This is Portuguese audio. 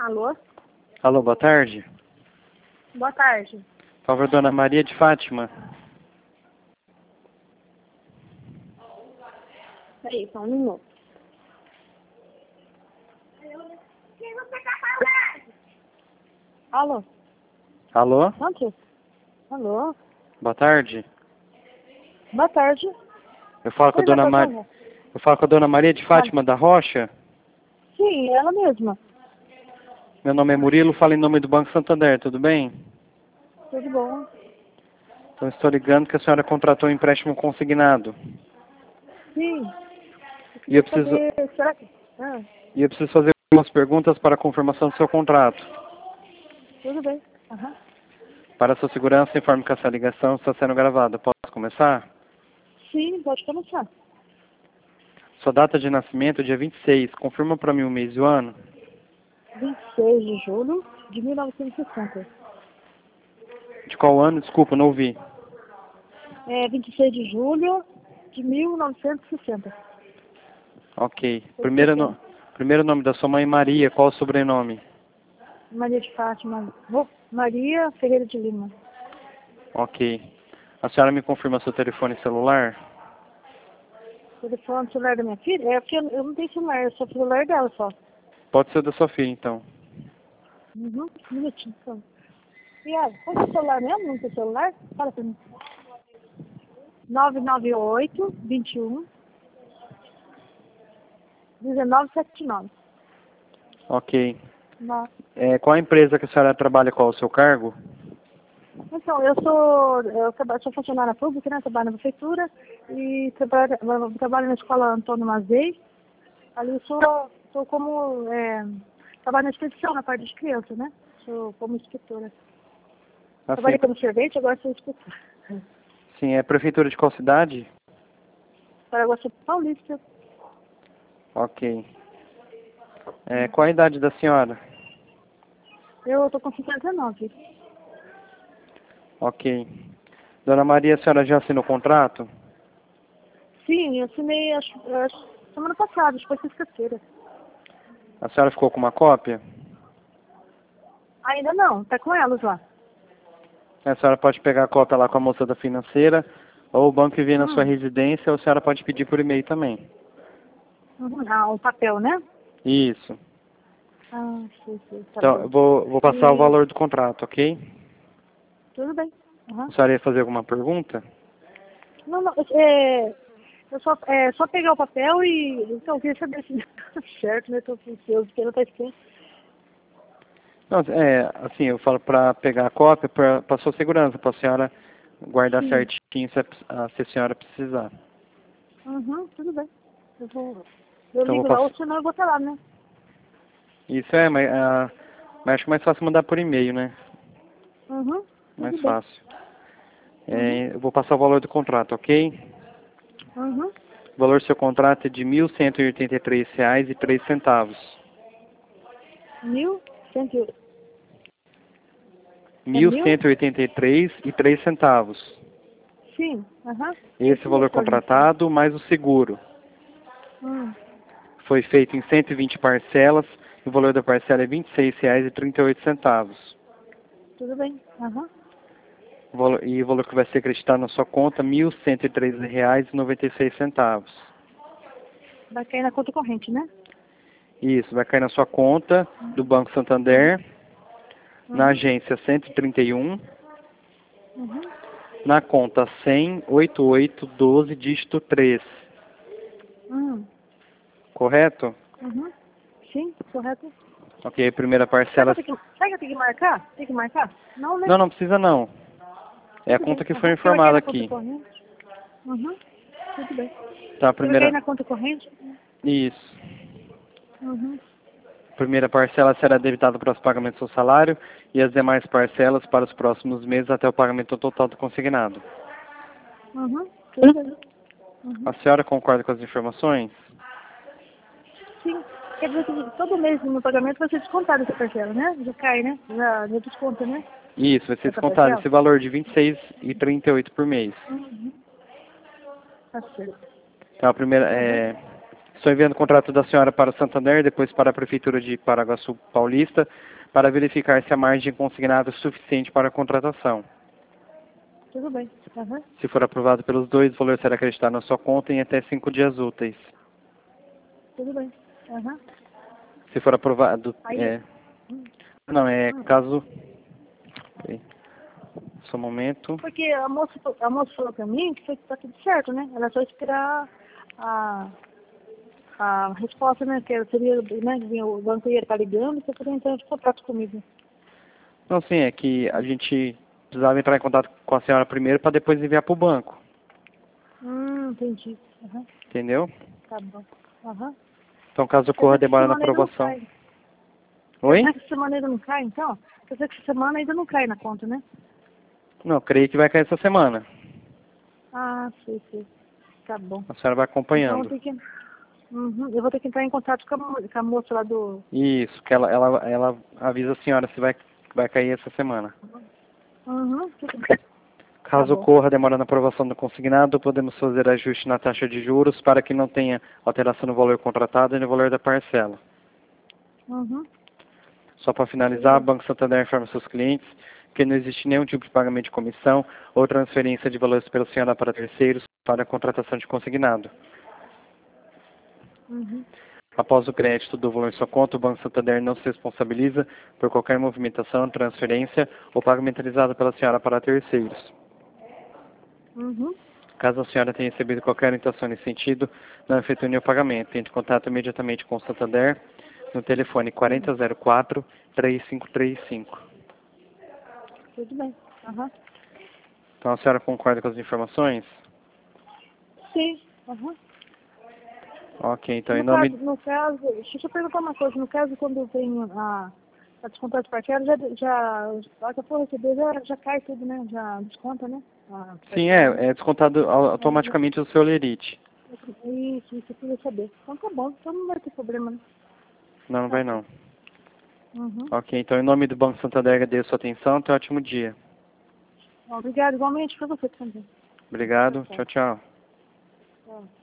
Alô? Alô, boa tarde. Boa tarde. Por favor, Dona Maria de Fátima. Peraí, só um minuto. Alô? Alô, Onde? Alô? boa tarde. Boa tarde. Eu falo com a Quem tá Dona falando? Eu falo com a Dona Maria de Fátima da Rocha. Sim, ela mesma. Meu nome é Murilo, falo em nome do Banco Santander, tudo bem? Tudo bom? Então estou ligando que a senhora contratou um empréstimo consignado. Sim. E eu Queria preciso, saber, será que... e eu preciso fazer algumas perguntas para a confirmação do seu contrato. tudo bem. Aham. Para a sua segurança, informe que essa ligação está sendo gravada. Posso começar? Sim, pode começar. Sua data de nascimento, dia 26. Confirma para mim o mês e o ano. 26 de julho de 1960. De qual ano? Desculpa, não ouvi. 26 de julho de 1960. Ok. Primeiro nome da sua mãe, Maria. Qual o sobrenome? Maria de Fátima. Maria Ferreira de Lima. Ok. A senhora me confirma seu telefone celular? Telefone celular da minha filha? É porque eu não tenho celular, eu sou celular dela só. Pode ser da sua filha, então. Uhum, um minutinho, só. E ela, qual é o celular mesmo? Não tem celular? Fala pra mim. 998 21 1979. Ok. Nossa. Qual a empresa que a senhora trabalha? Qual o seu cargo? Então, sou funcionária pública, né? Trabalho na prefeitura e trabalho na escola Antônio Mazei. Ali eu sou como, trabalho na expedição, na parte de criança, né? Sou como inspetora. Assim, Trabalhei como servente, agora sou inspetora. sim, é prefeitura de qual cidade? Paraguaçu Paulista. Ok. Qual a idade da senhora? Eu tô com 59. Ok. Dona Maria, a senhora já assinou o contrato? Sim, eu assinei acho, semana passada, acho que foi sexta-feira. A senhora ficou com uma cópia? Ainda não, tá com elas lá. A senhora pode pegar a cópia lá com a moça da financeira, ou o banco que vem na sua residência, ou a senhora pode pedir por e-mail também. Ah, o papel, né? Isso. Ah, sim, tá Então, bom. eu vou passar o E valor do contrato, ok? tudo bem. A senhora ia fazer alguma pergunta? Não, não, eu só pegar o papel e então eu queria saber se tá certo, né? Tô ansioso, porque não tá escrito. Não, assim, eu falo para pegar a cópia para sua segurança, para a senhora guardar Sim. certinho se a senhora precisar. Tudo bem. Eu Então, eu ligo vou lá, ou passar. senão eu vou estar lá, né? Isso mas acho que é mais fácil mandar por e-mail, né? Mais Tudo bem. fácil. Eu vou passar o valor do contrato, ok? O valor do seu contrato é de R$ 1.183,03. 1.100. É R$ mil? 1.183,03. Sim, Esse é Esse o valor retorno, sim. contratado mais o seguro. Foi feito em 120 parcelas. O valor da parcela é R$ 26,38. Tudo bem. E o valor que vai ser acreditado na sua conta, R$ 1.113,96. Vai cair na conta corrente, né? Isso, vai cair na sua conta do Banco Santander, na agência 131, na conta 1008812, dígito 3. Correto? Sim, correto. Ok, primeira Será parcela. que eu tenho que marcar? Tem que marcar? Não, né? Não, não precisa não. É a Tudo bem. conta que foi Porque vai cair informada na conta aqui. corrente. Tudo bem. Tá, a Porque vai cair primeira. na conta corrente? Isso. Primeira parcela será debitada para os pagamentos do salário e as demais parcelas para os próximos meses até o pagamento total do consignado. Tudo bem. A senhora concorda com as informações? Sim. Quer dizer que todo mês no meu pagamento vai ser descontado essa parcela, né? Já cai, né? Já desconta, né? Isso, vai ser Essa descontado parcela? esse valor de R$ 26,38 por mês. Tá certo. Então, a primeira, Estou enviando o contrato da senhora para o Santander, depois para a Prefeitura de Paraguaçu Paulista, para verificar se a margem consignada é suficiente para a contratação. Tudo bem. Aham. Se for aprovado pelos dois, o valor será acreditado na sua conta em até 5 dias úteis. Tudo bem. Aham. Se for aprovado... Aí. Não, caso... Peraí. Só um momento. Porque a moça falou pra mim que tá tudo certo, né? Ela só esperar a resposta, né? Que seria, né? O banco ia estar ligando e você poderia entrar em contato comigo. Não, sim, é que a gente precisava entrar em contato com a senhora primeiro para depois enviar para o banco. Entendi. Aham. Entendeu? Tá bom. Aham. Então, caso ocorra demora na aprovação. Oi? Essa semana ainda não cai, então? Quer dizer que essa semana ainda não cai na conta, né? Não, creio que vai cair essa semana. Ah, sei. Tá bom. A senhora vai acompanhando. Então eu vou ter que entrar em contato com a moça lá do... Isso, que ela avisa a senhora se vai cair essa semana. Tudo bem. Caso ocorra demora na aprovação do consignado, podemos fazer ajuste na taxa de juros para que não tenha alteração no valor contratado e no valor da parcela. Só para finalizar, o Banco Santander informa seus clientes que não existe nenhum tipo de pagamento de comissão ou transferência de valores pela senhora para terceiros para a contratação de consignado. Após o crédito do valor em sua conta, o Banco Santander não se responsabiliza por qualquer movimentação, transferência ou pagamento realizado pela senhora para terceiros. Caso a senhora tenha recebido qualquer orientação nesse sentido, não efetue nenhum pagamento. Entre em contato imediatamente com o Santander no telefone 4004-3535. Tudo bem. Então a senhora concorda com as informações? Sim. Ok, então em No nome... caso, deixa eu perguntar uma coisa. No caso, quando vem a descontar de parcela, a que eu for receber, já cai tudo, né? Já desconta, né? Sim, é descontado automaticamente o seu lerite. Isso eu queria saber. Então tá bom, então não vai ter problema, né? Não vai não. Ok, então em nome do Banco Santander agradeço a sua atenção, tenha um ótimo dia. Obrigado, igualmente para você também. Obrigado, tchau, tchau. Tchau.